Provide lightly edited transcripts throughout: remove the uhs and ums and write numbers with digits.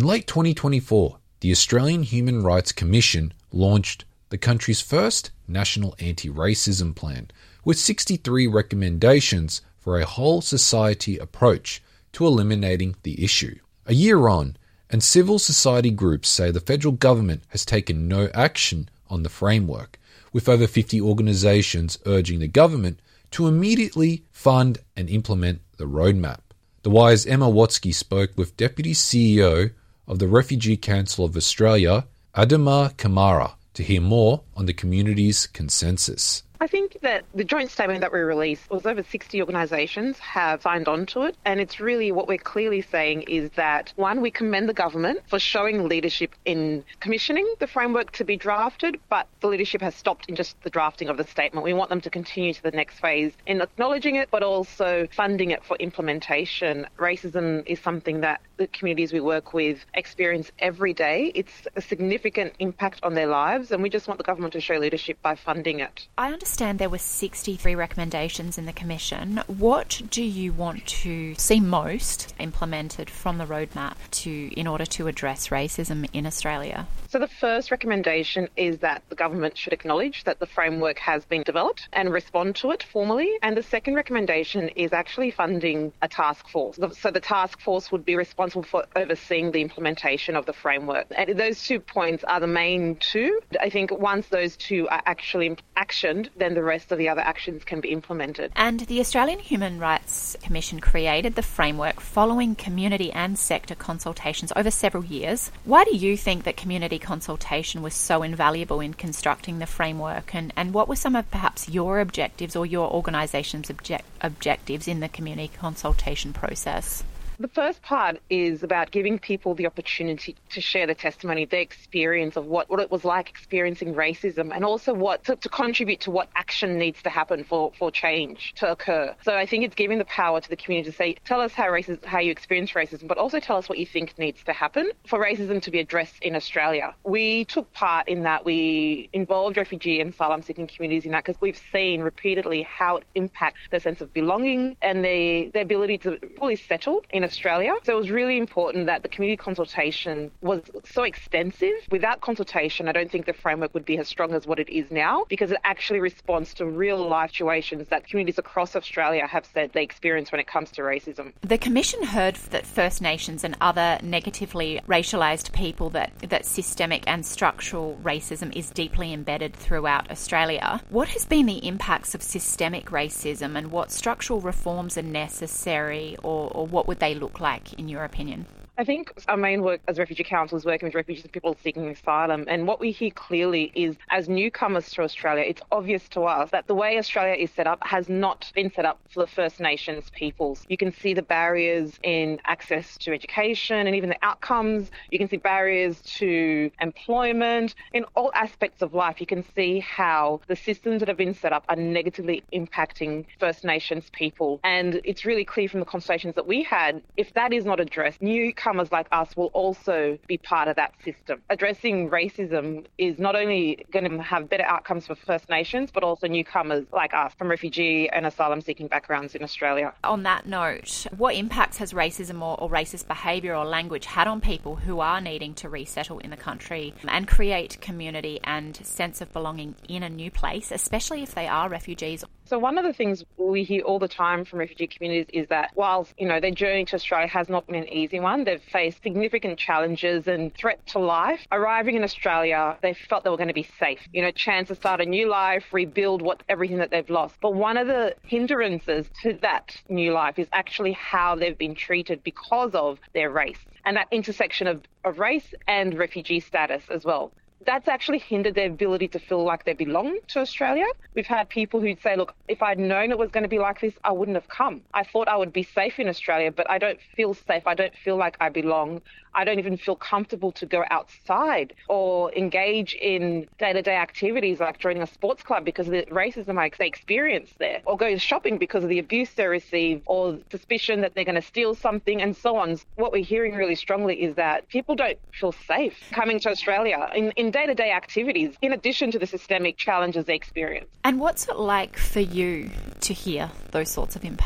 late 2024, the Australian Human Rights Commission launched the country's first national anti-racism plan, with 63 recommendations for a whole society approach to eliminating the issue. A year on, and civil society groups say the federal government has taken no action on the framework, with over 50 organisations urging the government to immediately fund and implement the roadmap. The Wire's Emma Watsky spoke with Deputy CEO of the Refugee Council of Australia, Adama Kamara, to hear more on the community's consensus. I think that the joint statement that we released was over 60 organisations have signed on to it. And it's really what we're clearly saying is that, one, we commend the government for showing leadership in commissioning the framework to be drafted, but the leadership has stopped in just the drafting of the statement. We want them to continue to the next phase in acknowledging it, but also funding it for implementation. Racism is something that the communities we work with experience every day. It's a significant impact on their lives, and we just want the government to show leadership by funding it. I understand there were 63 recommendations in the Commission. What do you want to see most implemented from the roadmap in order to address racism in Australia? So the first recommendation is that the government should acknowledge that the framework has been developed and respond to it formally. And the second recommendation is actually funding a task force. So the task force would be responsible for overseeing the implementation of the framework. And those 2 points are the main two. I think once those two are actually actioned, then the rest of the other actions can be implemented. And the Australian Human Rights Commission created the framework following community and sector consultations over several years. Why do you think that community consultation was so invaluable in constructing the framework, and what were some of perhaps your objectives or your organisation's objectives in the community consultation process? The first part is about giving people the opportunity to share their testimony, their experience of what it was like experiencing racism, and also what to contribute to what action needs to happen for change to occur. So I think it's giving the power to the community to say, tell us how you experience racism, but also tell us what you think needs to happen for racism to be addressed in Australia. We took part in that. We involved refugee and asylum-seeking communities in that because we've seen repeatedly how it impacts their sense of belonging and their ability to fully settle in Australia. So it was really important that the community consultation was so extensive. Without consultation, I don't think the framework would be as strong as what it is now, because it actually responds to real life situations that communities across Australia have said they experience when it comes to racism. The Commission heard that First Nations and other negatively racialised people that systemic and structural racism is deeply embedded throughout Australia. What has been the impacts of systemic racism, and what structural reforms are necessary, or what would they look like in your opinion? I think our main work as Refugee Council is working with refugees and people seeking asylum. And what we hear clearly is, as newcomers to Australia, it's obvious to us that the way Australia is set up has not been set up for the First Nations peoples. You can see the barriers in access to education and even the outcomes. You can see barriers to employment. In all aspects of life, you can see how the systems that have been set up are negatively impacting First Nations people. And it's really clear from the conversations that we had, if that is not addressed, newcomers like us will also be part of that system. Addressing racism is not only going to have better outcomes for First Nations, but also newcomers like us from refugee and asylum-seeking backgrounds in Australia. On that note, what impacts has racism or racist behaviour or language had on people who are needing to resettle in the country and create community and sense of belonging in a new place, especially if they are refugees? So one of the things we hear all the time from refugee communities is that whilst, their journey to Australia has not been an easy one, they've faced significant challenges and threat to life. Arriving in Australia, they felt they were going to be safe, chance to start a new life, rebuild everything that they've lost. But one of the hindrances to that new life is actually how they've been treated because of their race, and that intersection of race and refugee status as well. That's actually hindered their ability to feel like they belong to Australia. We've had people who'd say, look, if I'd known it was going to be like this, I wouldn't have come. I thought I would be safe in Australia, but I don't feel safe. I don't feel like I belong. I don't even feel comfortable to go outside or engage in day-to-day activities like joining a sports club because of the racism they experience there, or go shopping because of the abuse they receive or suspicion that they're going to steal something and so on. What we're hearing really strongly is that people don't feel safe coming to Australia in day-to-day activities, in addition to the systemic challenges they experience. And what's it like for you to hear those sorts of impacts?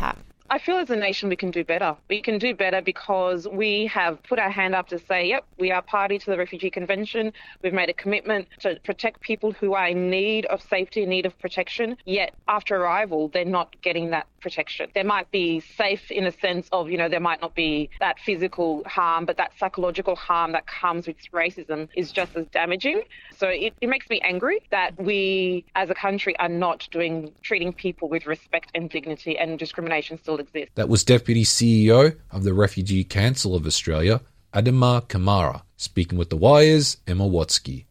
I feel as a nation we can do better. We can do better because we have put our hand up to say, yep, we are party to the Refugee Convention. We've made a commitment to protect people who are in need of safety, in need of protection. Yet after arrival, they're not getting that protection. They might be safe in a sense of, there might not be that physical harm, but that psychological harm that comes with racism is just as damaging. So it makes me angry that we as a country are not treating people with respect and dignity, and discrimination still exists. That was Deputy CEO of the Refugee Council of Australia, Adama Kamara, speaking with The Wire's Emma Watsky.